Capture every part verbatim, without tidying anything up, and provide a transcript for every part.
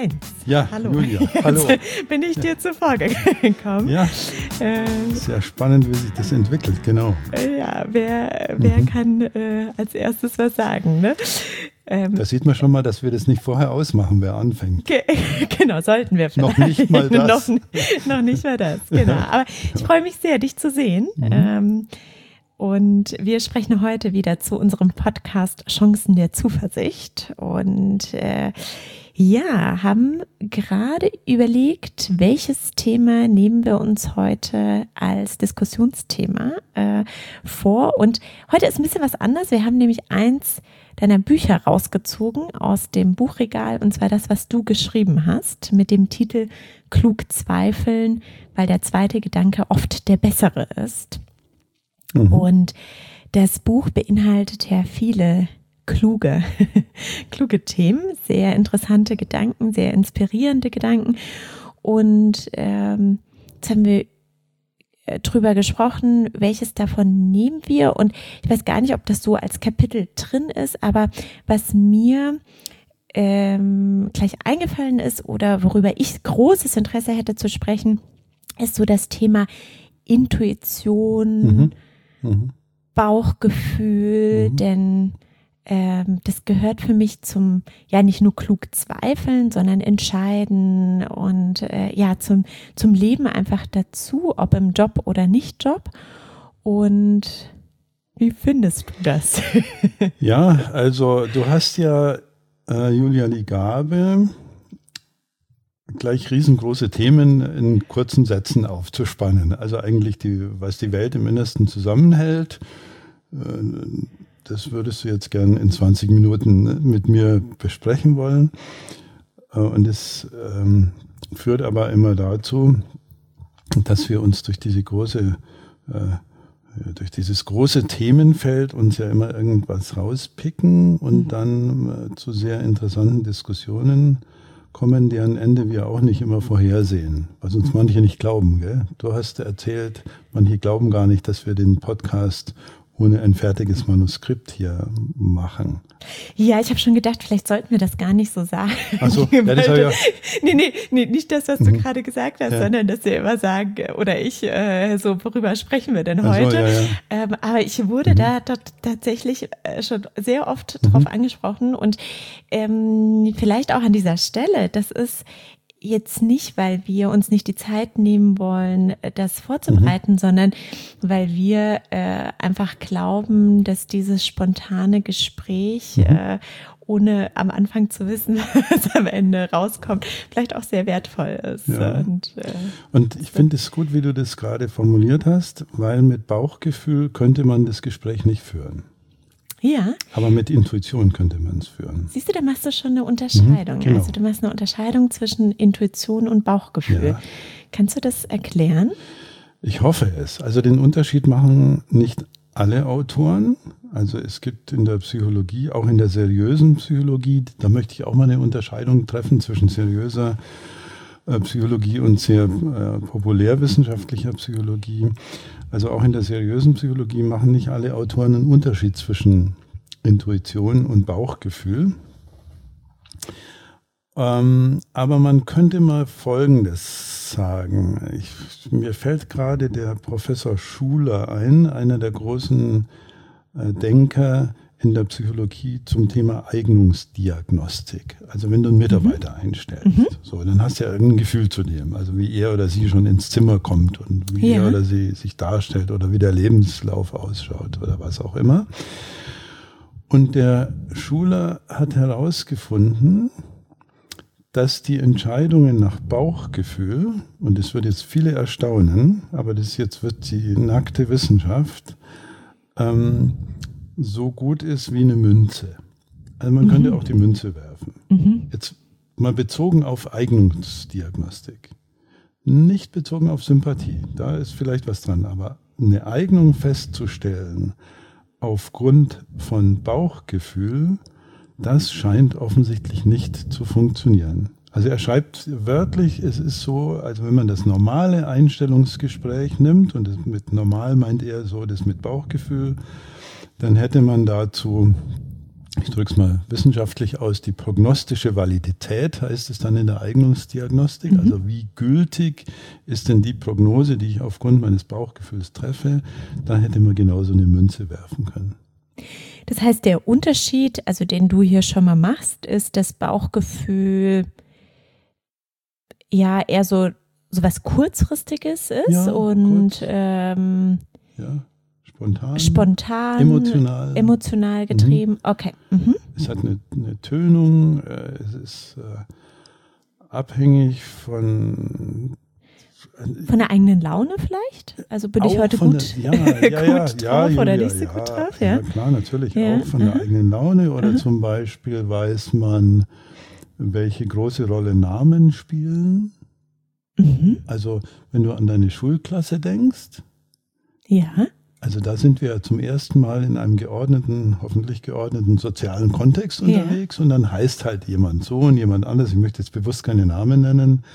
Heinz. Ja, hallo. Julia, hallo. Jetzt bin ich dir zuvor gekommen. Ja, äh, sehr spannend, wie sich das entwickelt, genau. Ja, wer, wer Mhm. kann äh, als erstes was sagen, ne? Ähm, Da sieht man schon mal, dass wir das nicht vorher ausmachen, wer anfängt. ge genau, sollten wir Noch vielleicht. nicht mal das. noch, noch nicht mal das, genau. Aber ich freue mich sehr, dich zu sehen. Mhm. Ähm, Und wir sprechen heute wieder zu unserem Podcast Chancen der Zuversicht und äh, ja, haben gerade überlegt, welches Thema nehmen wir uns heute als Diskussionsthema äh, vor. Und heute ist ein bisschen was anderes. Wir haben nämlich eins deiner Bücher rausgezogen aus dem Buchregal, und zwar das, was du geschrieben hast, mit dem Titel Klug zweifeln, weil der zweite Gedanke oft der bessere ist. Mhm. Und das Buch beinhaltet ja viele kluge, kluge Themen, sehr interessante Gedanken, sehr inspirierende Gedanken. Und ähm, jetzt haben wir drüber gesprochen, welches davon nehmen wir. Und ich weiß gar nicht, ob das so als Kapitel drin ist, aber was mir ähm, gleich eingefallen ist oder worüber ich großes Interesse hätte zu sprechen, ist so das Thema Intuition, Mhm. Mhm. Bauchgefühl, Mhm. denn ähm, das gehört für mich zum, ja, nicht nur klug zweifeln, sondern entscheiden und äh, ja, zum, zum Leben einfach dazu, ob im Job oder nicht Job. Und wie findest du das? Ja, also du hast ja, äh, Julia, die Gabe, gleich riesengroße Themen in kurzen Sätzen aufzuspannen. Also eigentlich, die, was die Welt im Innersten zusammenhält, äh, das würdest du jetzt gern in zwanzig Minuten mit mir besprechen wollen. Äh, und das ähm, führt aber immer dazu, dass wir uns durch diese große, äh, durch dieses große Themenfeld uns ja immer irgendwas rauspicken und dann äh, zu sehr interessanten Diskussionen kommen, deren Ende wir auch nicht immer vorhersehen, was uns manche nicht glauben. Gell? Du hast erzählt, manche glauben gar nicht, dass wir den Podcast ohne ein fertiges Manuskript hier machen. Ja, ich habe schon gedacht, vielleicht sollten wir das gar nicht so sagen. Ach so, ja, das habe ich ja. Nee, nee, nee, nicht das, was du Mhm. gerade gesagt hast, Ja. sondern dass wir immer sagen, oder ich, äh, so, worüber sprechen wir denn Ach so, heute? ja, ja. Ähm, aber ich wurde Mhm. da dort tatsächlich äh, schon sehr oft drauf Mhm. angesprochen und ähm, vielleicht auch an dieser Stelle, das ist jetzt nicht, weil wir uns nicht die Zeit nehmen wollen, das vorzubereiten, mhm. sondern weil wir äh, einfach glauben, dass dieses spontane Gespräch, mhm. äh, ohne am Anfang zu wissen, was am Ende rauskommt, vielleicht auch sehr wertvoll ist. Ja. Und, äh, Und ich finde es gut, wie du das gerade formuliert hast, weil mit Bauchgefühl könnte man das Gespräch nicht führen. Ja. Aber mit Intuition könnte man es führen. Siehst du, da machst du schon eine Unterscheidung. Mhm, genau. Also du machst eine Unterscheidung zwischen Intuition und Bauchgefühl. Ja. Kannst du das erklären? Ich hoffe es. Also den Unterschied machen nicht alle Autoren. Also es gibt in der Psychologie, auch in der seriösen Psychologie, da möchte ich auch mal eine Unterscheidung treffen zwischen seriöser äh, Psychologie und sehr äh, populärwissenschaftlicher Psychologie. Also auch in der seriösen Psychologie machen nicht alle Autoren einen Unterschied zwischen Intuition und Bauchgefühl. Ähm, aber man könnte mal Folgendes sagen. Ich, mir fällt gerade der Professor Schuler ein, einer der großen äh, Denker in der Psychologie zum Thema Eignungsdiagnostik. Also wenn du einen Mitarbeiter mhm. einstellst, mhm. so, dann hast du ja irgendein Gefühl zu dem, also wie er oder sie schon ins Zimmer kommt und wie ja. er oder sie sich darstellt oder wie der Lebenslauf ausschaut oder was auch immer. Und der Schuler hat herausgefunden, dass die Entscheidungen nach Bauchgefühl, und das wird jetzt viele erstaunen, aber das jetzt wird die nackte Wissenschaft, ähm, so gut ist wie eine Münze. Also man mhm. könnte auch die Münze werfen. Mhm. Jetzt mal bezogen auf Eignungsdiagnostik. Nicht bezogen auf Sympathie. Da ist vielleicht was dran. Aber eine Eignung festzustellen aufgrund von Bauchgefühl, das scheint offensichtlich nicht zu funktionieren. Also er schreibt wörtlich, es ist so, also wenn man das normale Einstellungsgespräch nimmt, und das mit normal meint er so das mit Bauchgefühl, dann hätte man dazu ich drücke es mal wissenschaftlich aus, die prognostische Validität heißt es dann in der Eignungsdiagnostik. Mhm. Also wie gültig ist denn die Prognose, die ich aufgrund meines Bauchgefühls treffe? Da hätte man genauso eine Münze werfen können. Das heißt, der Unterschied, also den du hier schon mal machst, ist das Bauchgefühl ja eher so, so was Kurzfristiges ist ja, und kurz. ähm, ja, spontan, spontan, emotional, emotional getrieben. Mhm. Okay. Mhm. Es hat eine, eine Tönung, äh, es ist äh, abhängig von Von der eigenen Laune vielleicht? Also bin ich heute gut, der, ja, ja, ja, gut ja, drauf ja, oder ja, nicht so ja, gut drauf? Ja, Ja, ja klar, natürlich ja. auch von Aha. der eigenen Laune. Oder Aha. zum Beispiel weiß man, welche große Rolle Namen spielen. Mhm. Also wenn du an deine Schulklasse denkst. Ja. Also da sind wir zum ersten Mal in einem geordneten, hoffentlich geordneten sozialen Kontext unterwegs. Ja. Und dann heißt halt jemand so und jemand anders. Ich möchte jetzt bewusst keine Namen nennen.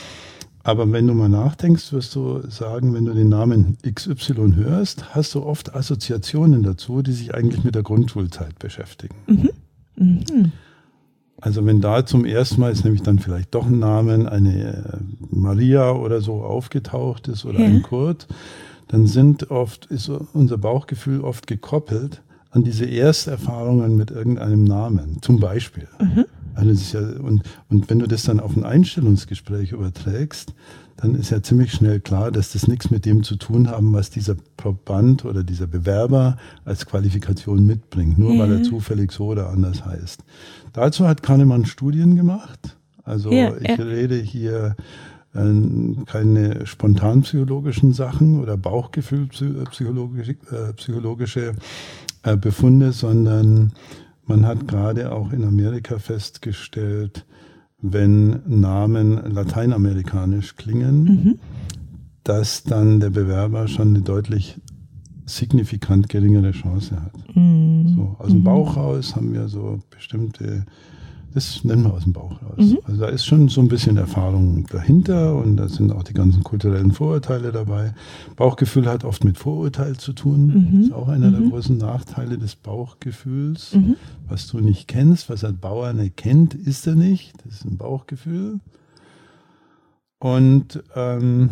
Aber wenn du mal nachdenkst, wirst du sagen, wenn du den Namen X Y hörst, hast du oft Assoziationen dazu, die sich eigentlich mit der Grundschulzeit beschäftigen. Mhm. Mhm. Also wenn da zum ersten Mal ist nämlich dann vielleicht doch ein Name, eine Maria oder so aufgetaucht ist oder ja. ein Kurt, dann sind oft, ist unser Bauchgefühl oft gekoppelt an diese Ersterfahrungen mit irgendeinem Namen, zum Beispiel. Mhm. Also das ist ja, und, und wenn du das dann auf ein Einstellungsgespräch überträgst, dann ist ja ziemlich schnell klar, dass das nichts mit dem zu tun haben, was dieser Proband oder dieser Bewerber als Qualifikation mitbringt, nur ja. weil er zufällig so oder anders heißt. Dazu hat Kahnemann Studien gemacht. Also ja, ich ja. rede hier äh, keine spontanpsychologischen Sachen oder Bauchgefühlpsychologische äh, psychologische, äh, Befunde, sondern man hat gerade auch in Amerika festgestellt, wenn Namen lateinamerikanisch klingen, mhm. dass dann der Bewerber schon eine deutlich signifikant geringere Chance hat. Mhm. So, aus dem Bauch raus haben wir so bestimmte, das nennen wir aus dem Bauch raus. Mhm. Also da ist schon so ein bisschen Erfahrung dahinter und da sind auch die ganzen kulturellen Vorurteile dabei. Bauchgefühl hat oft mit Vorurteil zu tun. Mhm. Das ist auch einer mhm. der großen Nachteile des Bauchgefühls. Mhm. Was du nicht kennst, was ein Bauer nicht kennt, ist er nicht. Das ist ein Bauchgefühl. Und ähm,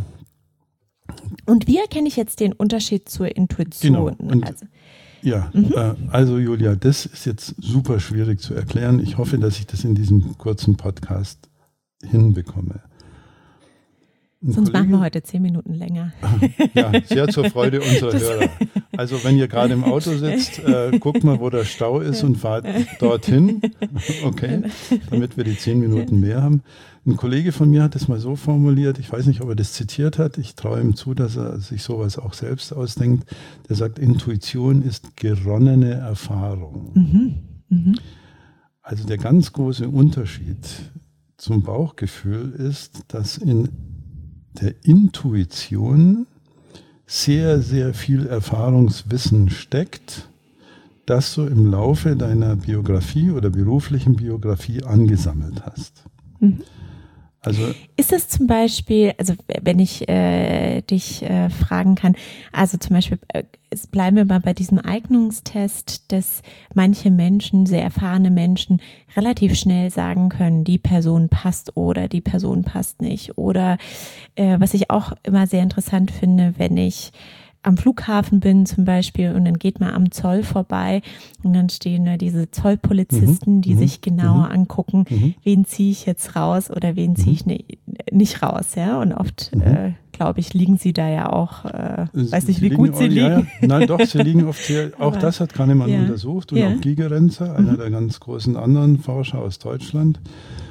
Und wie erkenne ich jetzt den Unterschied zur Intuition? Genau. Und also, ja, mhm. äh, also Julia, das ist jetzt super schwierig zu erklären. Ich hoffe, dass ich das in diesem kurzen Podcast hinbekomme. Ein Sonst Kollege, machen wir heute zehn Minuten länger. Ja, sehr zur Freude unserer das Hörer. Also wenn ihr gerade im Auto sitzt, äh, guckt mal, wo der Stau ist und fahrt dorthin, okay, damit wir die zehn Minuten mehr haben. Ein Kollege von mir hat das mal so formuliert, ich weiß nicht, ob er das zitiert hat, ich traue ihm zu, dass er sich sowas auch selbst ausdenkt. Der sagt, Intuition ist geronnene Erfahrung. Mhm. Mhm. Also der ganz große Unterschied zum Bauchgefühl ist, dass in der Intuition sehr, sehr viel Erfahrungswissen steckt, das du im Laufe deiner Biografie oder beruflichen Biografie angesammelt hast. Mhm. Also, ist das zum Beispiel, also wenn ich äh, dich äh, fragen kann, also zum Beispiel, äh, bleiben wir mal bei diesem Eignungstest, dass manche Menschen, sehr erfahrene Menschen, relativ schnell sagen können, die Person passt oder die Person passt nicht. Oder äh, was ich auch immer sehr interessant finde, wenn ich am Flughafen bin zum Beispiel und dann geht man am Zoll vorbei und dann stehen da diese Zollpolizisten, mhm. die mhm. sich genauer mhm. angucken, mhm. wen ziehe ich jetzt raus oder wen ziehe ich ne, nicht raus, ja, und oft, mhm. äh, glaube ich, liegen sie da ja auch, äh, weiß nicht, wie gut sie liegen. Ja, ja. Nein, doch, sie liegen oft sehr, auch Aber, das hat Kahnemann ja. untersucht und ja. auch Gigerenzer, einer mhm. der ganz großen anderen Forscher aus Deutschland.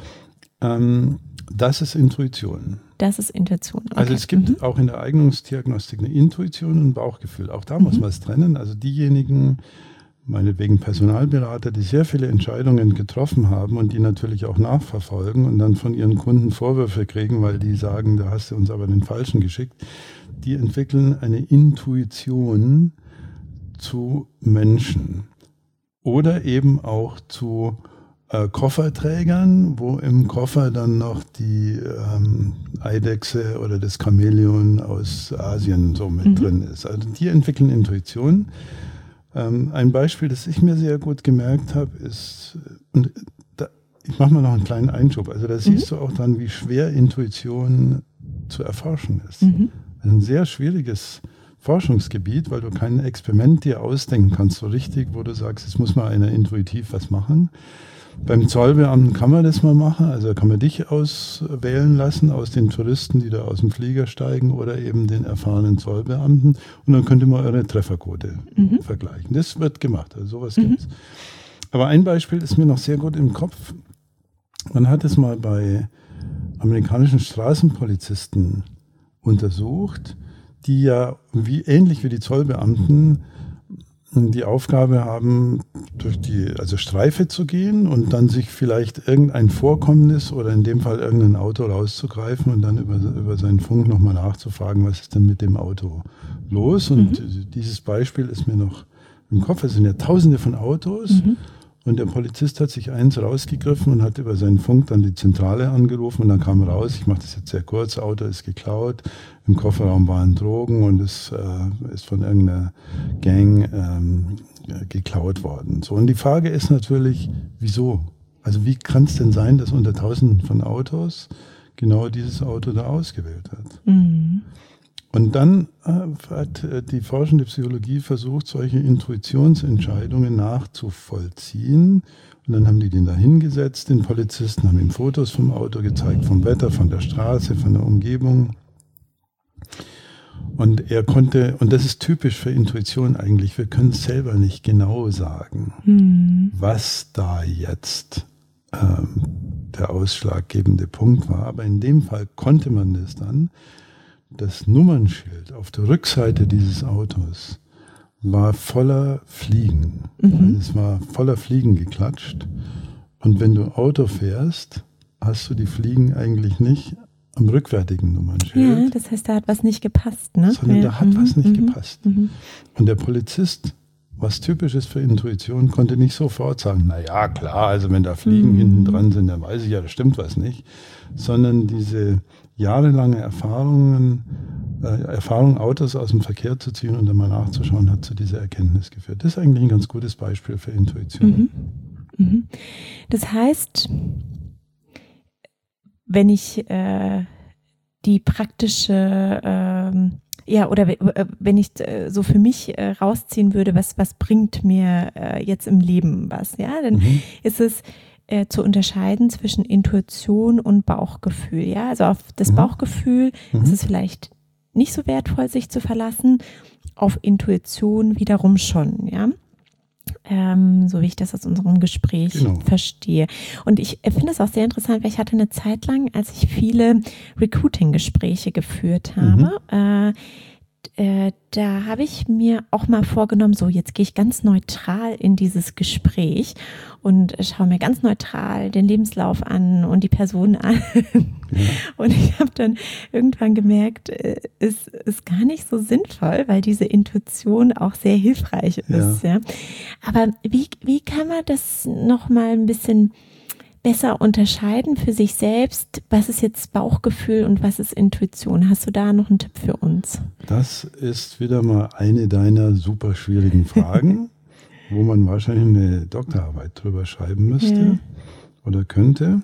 Ähm, das ist Intuition. Das ist Intuition. Okay. Also es gibt mhm. auch in der Eignungsdiagnostik eine Intuition und ein Bauchgefühl. Auch da mhm. muss man es trennen. Also diejenigen, meinetwegen Personalberater, die sehr viele Entscheidungen getroffen haben und die natürlich auch nachverfolgen und dann von ihren Kunden Vorwürfe kriegen, weil die sagen, da hast du uns aber den Falschen geschickt, die entwickeln eine Intuition zu Menschen oder eben auch zu Äh, Kofferträgern, wo im Koffer dann noch die ähm, Eidechse oder das Chamäleon aus Asien so mit mhm. drin ist. Also die entwickeln Intuition Ähm, ein Beispiel, das ich mir sehr gut gemerkt habe, ist, und da, ich mache mal noch einen kleinen Einschub, also da mhm. siehst du auch dann, wie schwer Intuition zu erforschen ist. Mhm. Ein sehr schwieriges Forschungsgebiet, weil du kein Experiment dir ausdenken kannst, so richtig, wo du sagst, jetzt muss mal einer intuitiv was machen. Beim Zollbeamten kann man das mal machen, also kann man dich auswählen lassen aus den Touristen, die da aus dem Flieger steigen oder eben den erfahrenen Zollbeamten und dann könnt ihr mal eure Trefferquote mhm. vergleichen. Das wird gemacht, also sowas mhm. gibt es. Aber ein Beispiel ist mir noch sehr gut im Kopf. Man hat es mal bei amerikanischen Straßenpolizisten untersucht, die ja wie ähnlich wie die Zollbeamten die Aufgabe haben, durch die also Streife zu gehen und dann sich vielleicht irgendein Vorkommnis oder in dem Fall irgendein Auto rauszugreifen und dann über, über seinen Funk nochmal nachzufragen, was ist denn mit dem Auto los. Und mhm. dieses Beispiel ist mir noch im Kopf. Es sind ja tausende von Autos mhm. und der Polizist hat sich eins rausgegriffen und hat über seinen Funk dann die Zentrale angerufen und dann kam raus, ich mache das jetzt sehr kurz, Auto ist geklaut, im Kofferraum waren Drogen und es äh, ist von irgendeiner Gang ähm, geklaut worden. So, und die Frage ist natürlich, wieso? Also wie kann es denn sein, dass unter tausenden von Autos genau dieses Auto da ausgewählt hat? Mhm. Und dann äh, hat äh, die forschende Psychologie versucht, solche Intuitionsentscheidungen nachzuvollziehen. Und dann haben die den da hingesetzt, den Polizisten, haben ihm Fotos vom Auto gezeigt, vom Wetter, von der Straße, von der Umgebung. Und er konnte, und das ist typisch für Intuition eigentlich, wir können es selber nicht genau sagen, hm. was da jetzt ähm, der ausschlaggebende Punkt war. Aber in dem Fall konnte man das dann. Das Nummernschild auf der Rückseite dieses Autos war voller Fliegen. Mhm. Also es war voller Fliegen geklatscht. Und wenn du Auto fährst, hast du die Fliegen eigentlich nicht am rückwärtigen Nummernschild. Ja, das heißt, da hat was nicht gepasst, ne? Sondern ja. da hat mhm. was nicht mhm. gepasst. Mhm. Und der Polizist, was typisch ist für Intuition, konnte nicht sofort sagen, na ja, klar, also wenn da Fliegen mhm. hinten dran sind, dann weiß ich ja, da stimmt was nicht. Sondern diese jahrelange Erfahrungen, äh, Erfahrung, Autos aus dem Verkehr zu ziehen und dann mal nachzuschauen, hat zu dieser Erkenntnis geführt. Das ist eigentlich ein ganz gutes Beispiel für Intuition. Mhm. Mhm. Das heißt, wenn ich äh, die praktische, ähm, ja, oder äh, wenn ich äh, so für mich äh, rausziehen würde, was, was bringt mir äh, jetzt im Leben was, ja, dann mhm. ist es äh, zu unterscheiden zwischen Intuition und Bauchgefühl, ja, also auf das mhm. Bauchgefühl mhm. ist es vielleicht nicht so wertvoll, sich zu verlassen, auf Intuition wiederum schon, ja. Ähm, so wie ich das aus unserem Gespräch genau. verstehe. Und ich finde es auch sehr interessant, weil ich hatte eine Zeit lang, als ich viele Recruiting-Gespräche geführt habe, mhm. äh, äh, da habe ich mir auch mal vorgenommen, so jetzt gehe ich ganz neutral in dieses Gespräch und schaue mir ganz neutral den Lebenslauf an und die Person an. Ja. Und ich habe dann irgendwann gemerkt, es ist gar nicht so sinnvoll, weil diese Intuition auch sehr hilfreich ist. Ja. Ja. Aber wie, wie kann man das nochmal ein bisschen besser unterscheiden für sich selbst? Was ist jetzt Bauchgefühl und was ist Intuition? Hast du da noch einen Tipp für uns? Das ist wieder mal eine deiner super schwierigen Fragen, wo man wahrscheinlich eine Doktorarbeit drüber schreiben müsste ja. oder könnte.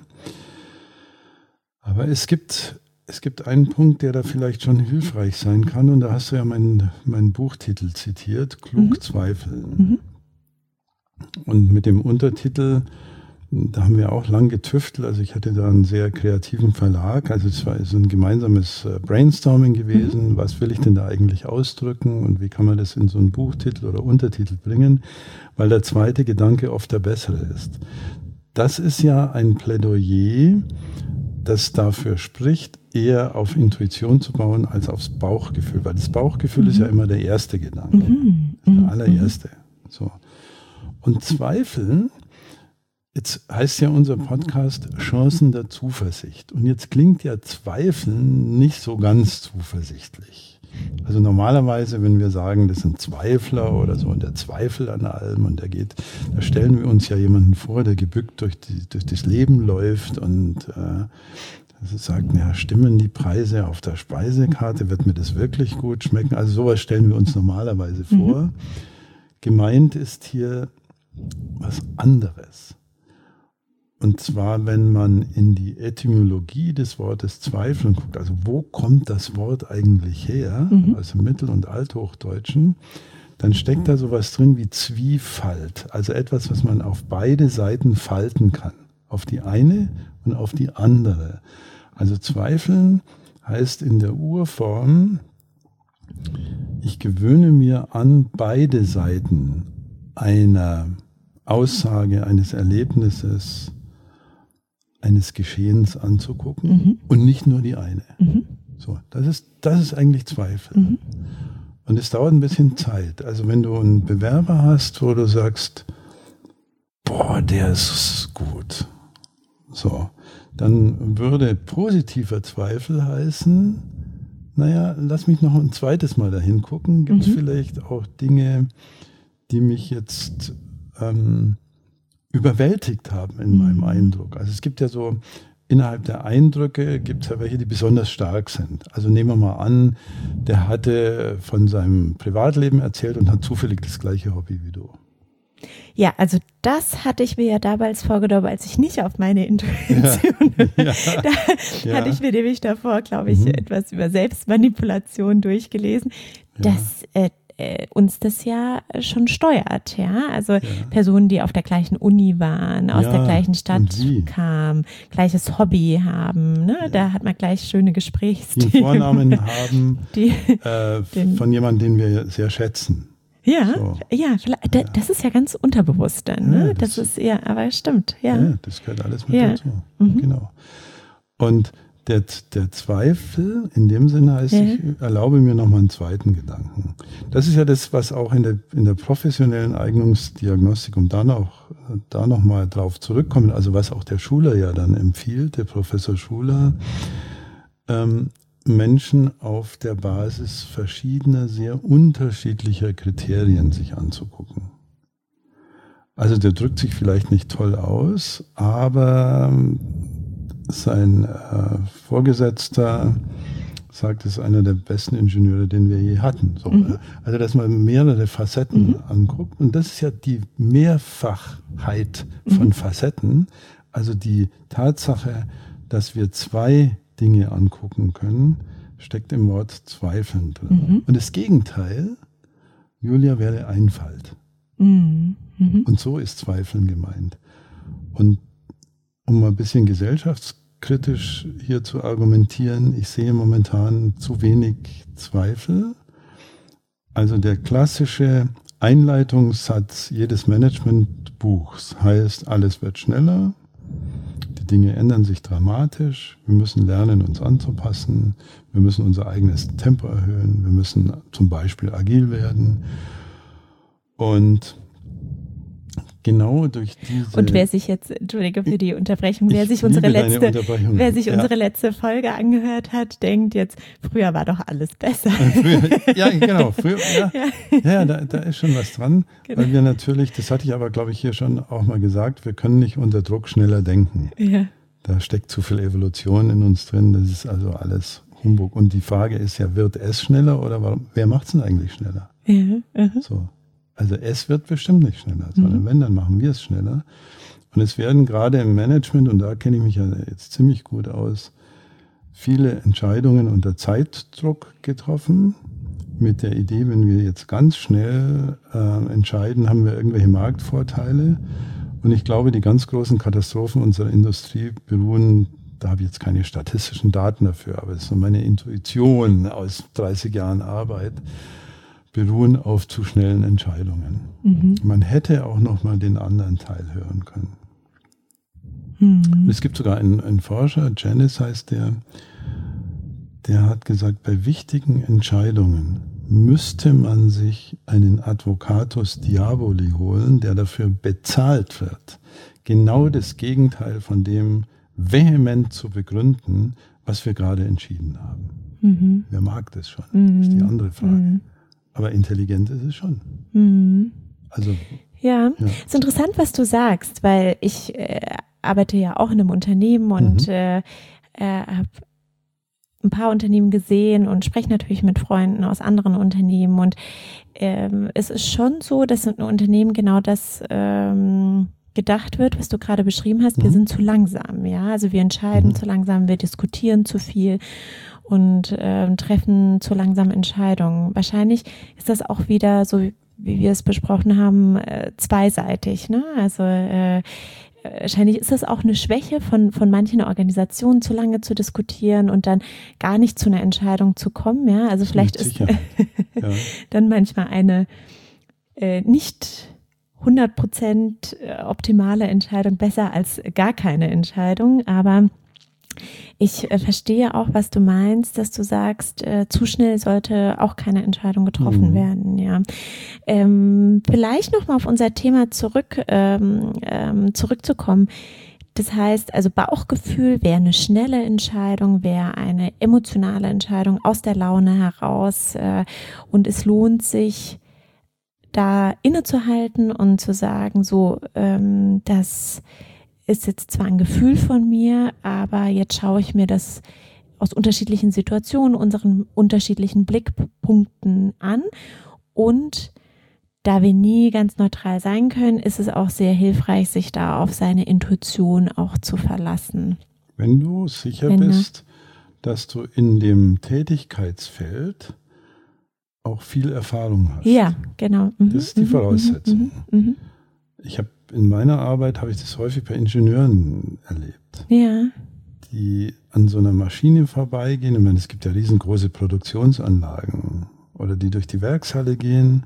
Aber es gibt, es gibt einen Punkt, der da vielleicht schon hilfreich sein kann. Und da hast du ja meinen, meinen Buchtitel zitiert, Klug mhm. zweifeln. Mhm. Und mit dem Untertitel, da haben wir auch lang getüftelt. Also ich hatte da einen sehr kreativen Verlag. Also es war so ein gemeinsames Brainstorming gewesen. Mhm. Was will ich denn da eigentlich ausdrücken und wie kann man das in so einen Buchtitel oder Untertitel bringen? Weil der zweite Gedanke oft der bessere ist. Das ist ja ein Plädoyer, das dafür spricht, eher auf Intuition zu bauen als aufs Bauchgefühl. Weil das Bauchgefühl mhm. ist ja immer der erste Gedanke. Mhm. Der allererste. So. Und Zweifeln, jetzt heißt ja unser Podcast Chancen der Zuversicht. Und jetzt klingt ja Zweifeln nicht so ganz zuversichtlich. Also normalerweise, wenn wir sagen, das sind Zweifler oder so und der Zweifel an allem und der geht, da stellen wir uns ja jemanden vor, der gebückt durch, die, durch das Leben läuft und äh, also sagt, ja, stimmen die Preise auf der Speisekarte, wird mir das wirklich gut schmecken? Also sowas stellen wir uns normalerweise vor. Mhm. gemeint ist hier was anderes. Und zwar, wenn man in die Etymologie des Wortes Zweifeln guckt, also wo kommt das Wort eigentlich her, mhm. also Mittel- und Althochdeutschen, dann steckt da sowas drin wie Zwiefalt, also etwas, was man auf beide Seiten falten kann, auf die eine und auf die andere. Also Zweifeln heißt in der Urform, ich gewöhne mir an, beide Seiten einer Aussage, eines Erlebnisses, eines Geschehens anzugucken mhm. und nicht nur die eine. Mhm. So, das ist, das ist eigentlich Zweifel. Mhm. Und es dauert ein bisschen Zeit. Also wenn du einen Bewerber hast, wo du sagst, boah, der ist gut, so, dann würde positiver Zweifel heißen, naja, lass mich noch ein zweites Mal dahin gucken. Gibt es mhm. vielleicht auch Dinge, die mich jetzt ähm, überwältigt haben in mhm. meinem Eindruck? Also es gibt ja so, innerhalb der Eindrücke gibt es ja welche, die besonders stark sind. Also nehmen wir mal an, der hatte von seinem Privatleben erzählt und hat zufällig das gleiche Hobby wie du. Ja, also das hatte ich mir ja damals vorgenommen, als ich nicht auf meine Intuition, ja, ja, da ja. hatte ich mir nämlich davor, glaube ich, mhm. etwas über Selbstmanipulation durchgelesen, ja. dass äh, äh, uns das ja schon steuert, ja, also ja. Personen, die auf der gleichen Uni waren, aus ja, der gleichen Stadt kamen, gleiches Hobby haben, ne? Ja. Da hat man gleich schöne Gesprächsthemen. Die Vornamen haben die, äh, den, von jemandem, den wir sehr schätzen. Ja, so. ja, da, das ist ja ganz unterbewusst dann, ne? Ja, das, das ist ja, aber stimmt, ja. Ja, das gehört alles mit ja. dazu. Mhm. Genau. Und der, der Zweifel in dem Sinne heißt, ja. ich erlaube mir nochmal einen zweiten Gedanken. Das ist ja das, was auch in der, in der professionellen Eignungsdiagnostik, um da noch, da noch mal drauf zurückkommen, also was auch der Schuler ja dann empfiehlt, der Professor Schuler, ähm, Menschen auf der Basis verschiedener, sehr unterschiedlicher Kriterien sich anzugucken. Also der drückt sich vielleicht nicht toll aus, aber sein äh, Vorgesetzter sagt, es ist einer der besten Ingenieure, den wir je hatten. So, mhm. Also dass man mehrere Facetten mhm. anguckt. Und das ist ja die Mehrfachheit von mhm. Facetten. Also die Tatsache, dass wir zwei Dinge angucken können, steckt im Wort Zweifeln drin. Mhm. Und das Gegenteil, Julia, wäre Einfalt. Mhm. Mhm. Und so ist Zweifeln gemeint. Und um mal ein bisschen gesellschaftskritisch hier zu argumentieren, ich sehe momentan zu wenig Zweifel. Also der klassische Einleitungssatz jedes Managementbuchs heißt, alles wird schneller. Die Dinge ändern sich dramatisch. Wir müssen lernen, uns anzupassen. Wir müssen unser eigenes Tempo erhöhen. Wir müssen zum Beispiel agil werden. Und genau durch diese... Und wer sich jetzt, Entschuldige für die Unterbrechung, wer sich unsere letzte, wer sich ja. unsere letzte Folge angehört hat, denkt jetzt, früher war doch alles besser. Früher, ja, genau. Früher, ja, ja. ja da, da ist schon was dran, genau. Weil wir natürlich, das hatte ich aber, glaube ich, hier schon auch mal gesagt, wir können nicht unter Druck schneller denken. Ja. Da steckt zu viel Evolution in uns drin, das ist also alles Humbug. Und die Frage ist ja, wird es schneller oder warum, wer macht es denn eigentlich schneller? Ja, uh-huh. So. Also es wird bestimmt nicht schneller, sondern mhm. wenn, dann machen wir es schneller. Und es werden gerade im Management, und da kenne ich mich ja jetzt ziemlich gut aus, viele Entscheidungen unter Zeitdruck getroffen, mit der Idee, wenn wir jetzt ganz schnell äh, entscheiden, haben wir irgendwelche Marktvorteile. Und ich glaube, die ganz großen Katastrophen unserer Industrie beruhen, da habe ich jetzt keine statistischen Daten dafür, aber es ist so meine Intuition aus dreißig Jahren Arbeit, beruhen auf zu schnellen Entscheidungen. Mhm. Man hätte auch noch mal den anderen Teil hören können. Mhm. Es gibt sogar einen, einen Forscher, Janis heißt der, der hat gesagt, bei wichtigen Entscheidungen müsste man sich einen Advocatus Diaboli holen, der dafür bezahlt wird, genau das Gegenteil von dem vehement zu begründen, was wir gerade entschieden haben. Mhm. Wer mag das schon? Mhm. Das ist die andere Frage. Mhm. Aber intelligent ist es schon. Mhm. Also, ja, es ja. ist interessant, was du sagst, weil ich äh, arbeite ja auch in einem Unternehmen und mhm. äh, äh, habe ein paar Unternehmen gesehen und spreche natürlich mit Freunden aus anderen Unternehmen. Und ähm, es ist schon so, dass in Unternehmen genau das ähm, gedacht wird, was du gerade beschrieben hast. Wir mhm. sind zu langsam, ja. Also wir entscheiden mhm. zu langsam, wir diskutieren zu viel und ähm, treffen zu langsam Entscheidungen. Wahrscheinlich ist das auch wieder so, wie wir es besprochen haben, äh, zweiseitig, ne? Also äh, wahrscheinlich ist das auch eine Schwäche von, von manchen Organisationen, zu lange zu diskutieren und dann gar nicht zu einer Entscheidung zu kommen. Ja, also vielleicht ist ja. dann manchmal eine äh, nicht hundert Prozent optimale Entscheidung besser als gar keine Entscheidung. Aber ich äh, verstehe auch, was du meinst, dass du sagst, äh, zu schnell sollte auch keine Entscheidung getroffen mhm. werden. Ja, ähm, vielleicht noch mal auf unser Thema zurück ähm, ähm, zurückzukommen. Das heißt, also Bauchgefühl wäre eine schnelle Entscheidung, wäre eine emotionale Entscheidung aus der Laune heraus, äh, und es lohnt sich, da innezuhalten und zu sagen, so, ähm, das ist jetzt zwar ein Gefühl von mir, aber jetzt schaue ich mir das aus unterschiedlichen Situationen, unseren unterschiedlichen Blickpunkten an. Und da wir nie ganz neutral sein können, ist es auch sehr hilfreich, sich da auf seine Intuition auch zu verlassen. Wenn du sicher Wenn, bist, dass du in dem Tätigkeitsfeld auch viel Erfahrung hast. Ja, genau. Mhm. Das ist die Voraussetzung. Mhm. Mhm. Ich habe in meiner Arbeit habe ich das häufig bei Ingenieuren erlebt. Ja. Die an so einer Maschine vorbeigehen. Ich meine, es gibt ja riesengroße Produktionsanlagen. Oder die durch die Werkshalle gehen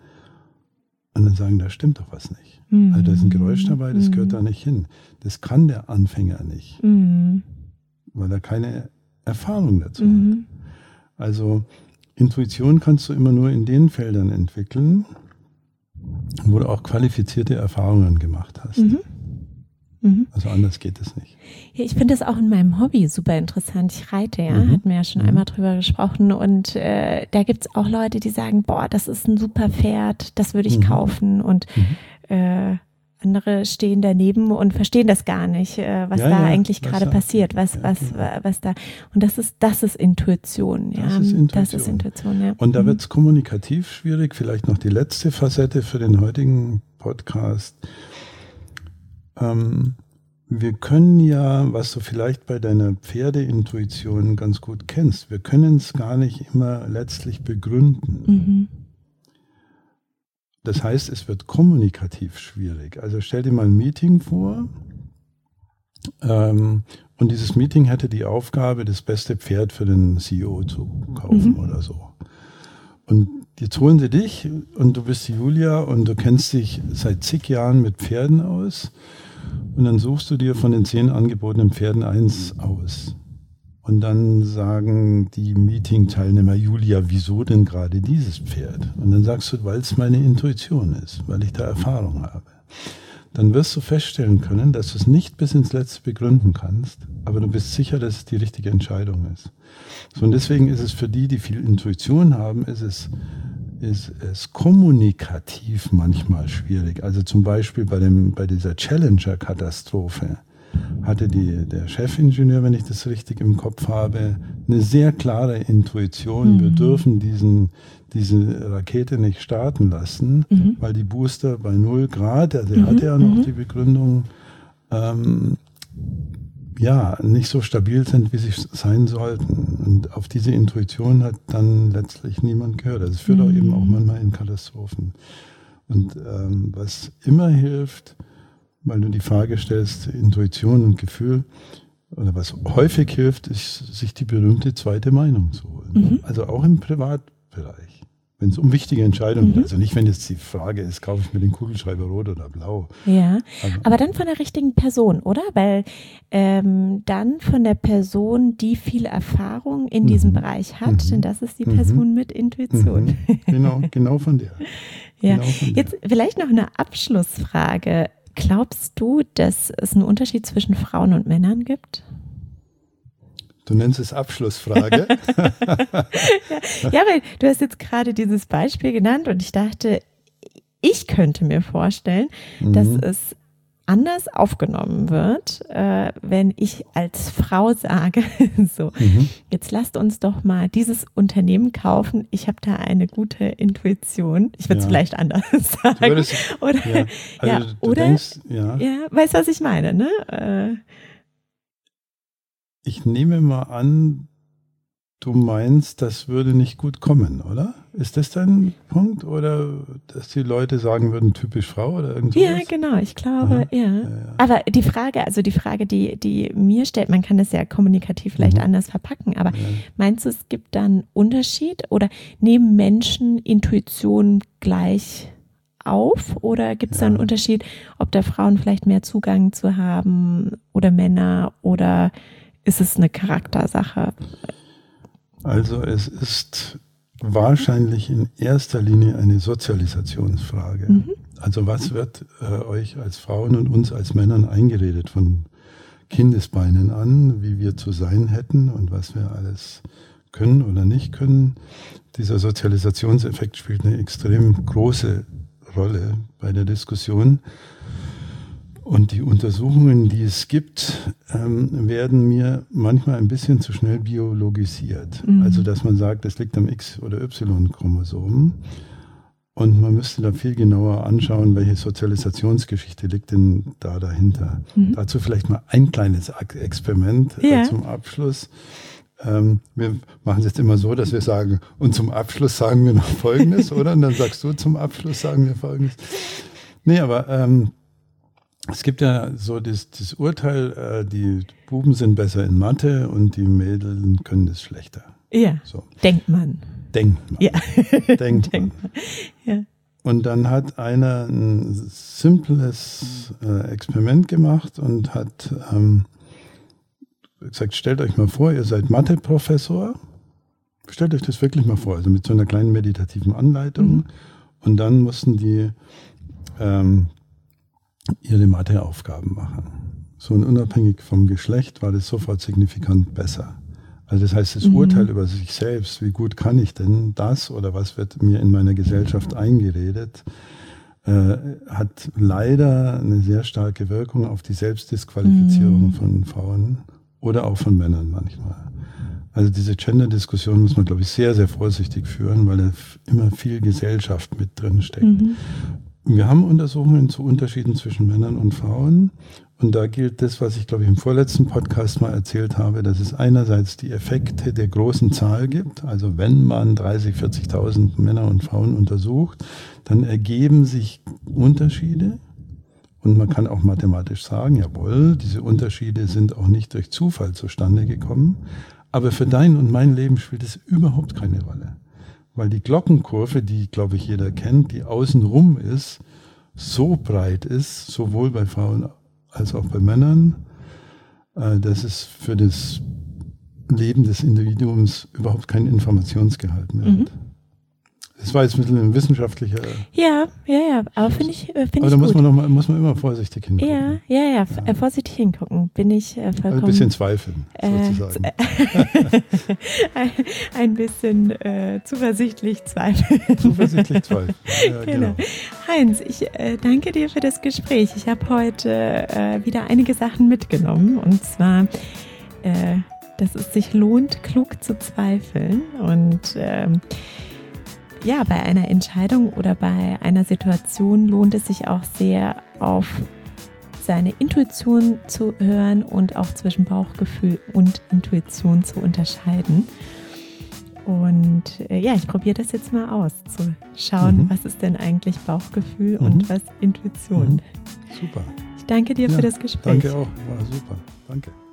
und dann sagen, da stimmt doch was nicht. Mhm. Also da ist ein Geräusch dabei, das mhm. gehört da nicht hin. Das kann der Anfänger nicht. Mhm. Weil er keine Erfahrung dazu mhm. hat. Also Intuition kannst du immer nur in den Feldern entwickeln, wo du auch qualifizierte Erfahrungen gemacht hast. Mhm. Mhm. Also anders geht es nicht. Ja, ich finde das auch in meinem Hobby super interessant. Ich reite, ja, mhm. hatten wir ja schon mhm. einmal drüber gesprochen. Und äh, da gibt es auch Leute, die sagen, boah, das ist ein super Pferd, das würde ich mhm. kaufen. Und mhm. äh, andere stehen daneben und verstehen das gar nicht, äh, was ja, da ja, eigentlich gerade passiert, was, ja, was, genau. was da. Und das ist, das ist Intuition, ja. Das ist Intuition. Das ist Intuition, ja. Und da mhm. wird es kommunikativ schwierig. Vielleicht noch die letzte Facette für den heutigen Podcast. Ähm, wir können ja, was du vielleicht bei deiner Pferdeintuition ganz gut kennst, wir können es gar nicht immer letztlich begründen. Mhm. Das heißt, es wird kommunikativ schwierig. Also stell dir mal ein Meeting vor ähm, und dieses Meeting hätte die Aufgabe, das beste Pferd für den C E O zu kaufen mhm. oder so. Und jetzt holen sie dich und du bist die Julia und du kennst dich seit zig Jahren mit Pferden aus und dann suchst du dir von den zehn angebotenen Pferden eins aus. Und dann sagen die Meeting-Teilnehmer, Julia, wieso denn gerade dieses Pferd? Und dann sagst du, weil es meine Intuition ist, weil ich da Erfahrung habe. Dann wirst du feststellen können, dass du es nicht bis ins Letzte begründen kannst, aber du bist sicher, dass es die richtige Entscheidung ist. So, und deswegen ist es für die, die viel Intuition haben, ist es, ist es kommunikativ manchmal schwierig. Also zum Beispiel bei, dem, bei dieser Challenger-Katastrophe hatte die, der Chefingenieur, wenn ich das richtig im Kopf habe, eine sehr klare Intuition. Mhm. Wir dürfen diesen, diese Rakete nicht starten lassen, mhm. weil die Booster bei null Grad, also er mhm. hatte ja noch mhm. die Begründung, ähm, ja, nicht so stabil sind, wie sie sein sollten. Und auf diese Intuition hat dann letztlich niemand gehört. Also es führt mhm. auch eben auch manchmal in Katastrophen. Und ähm, was immer hilft, weil du die Frage stellst, Intuition und Gefühl, oder was häufig hilft, ist, sich die berühmte zweite Meinung zu holen. Mhm. Also auch im Privatbereich. Wenn es um wichtige Entscheidungen geht. Mhm. Also nicht, wenn jetzt die Frage ist, kaufe ich mir den Kugelschreiber rot oder blau. Ja, also, aber dann von der richtigen Person, oder? Weil ähm, dann von der Person, die viel Erfahrung in mhm. diesem Bereich hat, mhm. denn das ist die Person mhm. mit Intuition. Mhm. Genau, genau von der. Ja. Genau von der. Jetzt vielleicht noch eine Abschlussfrage. Glaubst du, dass es einen Unterschied zwischen Frauen und Männern gibt? Du nennst es Abschlussfrage. ja, ja, weil du hast jetzt gerade dieses Beispiel genannt und ich dachte, ich könnte mir vorstellen, mhm. dass es anders aufgenommen wird, äh, wenn ich als Frau sage, so, mhm. jetzt lasst uns doch mal dieses Unternehmen kaufen. Ich habe da eine gute Intuition. Ich würde es ja. vielleicht anders sagen. Würdest, oder, ja. Also ja, du oder denkst, ja. ja, weißt du, was ich meine, ne? Äh, ich nehme mal an, du meinst, das würde nicht gut kommen, oder? Ist das dein Punkt? Oder dass die Leute sagen würden, typisch Frau oder irgendwas? Ja, genau, ich glaube, ja. Ja, ja. Aber die Frage, also die Frage, die, die mir stellt, man kann das ja kommunikativ vielleicht mhm. anders verpacken, aber ja. meinst du, es gibt da einen Unterschied? Oder nehmen Menschen Intuition gleich auf? Oder gibt es ja. da einen Unterschied, ob da Frauen vielleicht mehr Zugang zu haben oder Männer? Oder ist es eine Charaktersache? Also es ist wahrscheinlich in erster Linie eine Sozialisationsfrage. Mhm. Also was wird äh, euch als Frauen und uns als Männern eingeredet von Kindesbeinen an, wie wir zu sein hätten und was wir alles können oder nicht können? Dieser Sozialisationseffekt spielt eine extrem große Rolle bei der Diskussion. Und die Untersuchungen, die es gibt, ähm, werden mir manchmal ein bisschen zu schnell biologisiert. Mhm. Also, dass man sagt, das liegt am X- oder Y-Chromosom. Und man müsste da viel genauer anschauen, welche Sozialisationsgeschichte liegt denn da dahinter. Mhm. Dazu vielleicht mal ein kleines Experiment ja. äh, zum Abschluss. Ähm, wir machen es jetzt immer so, dass wir sagen, und zum Abschluss sagen wir noch Folgendes, oder? Und dann sagst du, zum Abschluss sagen wir Folgendes. Nee, aber ähm, es gibt ja so das, das Urteil, äh, die Buben sind besser in Mathe und die Mädels können das schlechter. Ja, so. Denkt man. Denkt man. Ja. Denkt man. Ja. Und dann hat einer ein simples äh, Experiment gemacht und hat ähm, gesagt, stellt euch mal vor, ihr seid Mathe-Professor. Stellt euch das wirklich mal vor, also mit so einer kleinen meditativen Anleitung. Mhm. Und dann mussten die ähm, ihre Matheaufgaben machen. So und unabhängig vom Geschlecht war das sofort signifikant besser. Also das heißt, das mhm. Urteil über sich selbst, wie gut kann ich denn das oder was wird mir in meiner Gesellschaft eingeredet, äh, hat leider eine sehr starke Wirkung auf die Selbstdisqualifizierung mhm. von Frauen oder auch von Männern manchmal. Also diese Gender-Diskussion muss man, glaube ich, sehr, sehr vorsichtig führen, weil da immer viel Gesellschaft mit drin steckt. Mhm. Wir haben Untersuchungen zu Unterschieden zwischen Männern und Frauen. Und da gilt das, was ich, glaube ich, im vorletzten Podcast mal erzählt habe, dass es einerseits die Effekte der großen Zahl gibt. Also wenn man dreißigtausend, vierzigtausend Männer und Frauen untersucht, dann ergeben sich Unterschiede. Und man kann auch mathematisch sagen, jawohl, diese Unterschiede sind auch nicht durch Zufall zustande gekommen. Aber für dein und mein Leben spielt es überhaupt keine Rolle. Weil die Glockenkurve, die, glaube ich, jeder kennt, die außenrum ist, so breit ist, sowohl bei Frauen als auch bei Männern, äh, dass es für das Leben des Individuums überhaupt keinen Informationsgehalt mehr mhm. hat. Das war jetzt ein bisschen ein wissenschaftlicher... Ja, ja, ja, aber finde ich, find ich Aber da gut. muss man, noch mal, muss man immer vorsichtig hingucken. Ja, ja, ja, ja. vorsichtig hingucken, bin ich äh, vollkommen... Also ein bisschen zweifeln, sozusagen. Äh, ein, ein bisschen äh, zuversichtlich zweifeln. Zuversichtlich zweifeln, ja, genau. genau. Heinz, ich äh, danke dir für das Gespräch. Ich habe heute äh, wieder einige Sachen mitgenommen, und zwar... Äh, dass es sich lohnt, klug zu zweifeln und ähm, ja, bei einer Entscheidung oder bei einer Situation lohnt es sich auch sehr, auf seine Intuition zu hören und auch zwischen Bauchgefühl und Intuition zu unterscheiden. Und äh, ja, ich probiere das jetzt mal aus, zu schauen, mhm. was ist denn eigentlich Bauchgefühl mhm. und was Intuition. Mhm. Super. Ich danke dir ja, für das Gespräch. Danke auch, war super. Danke.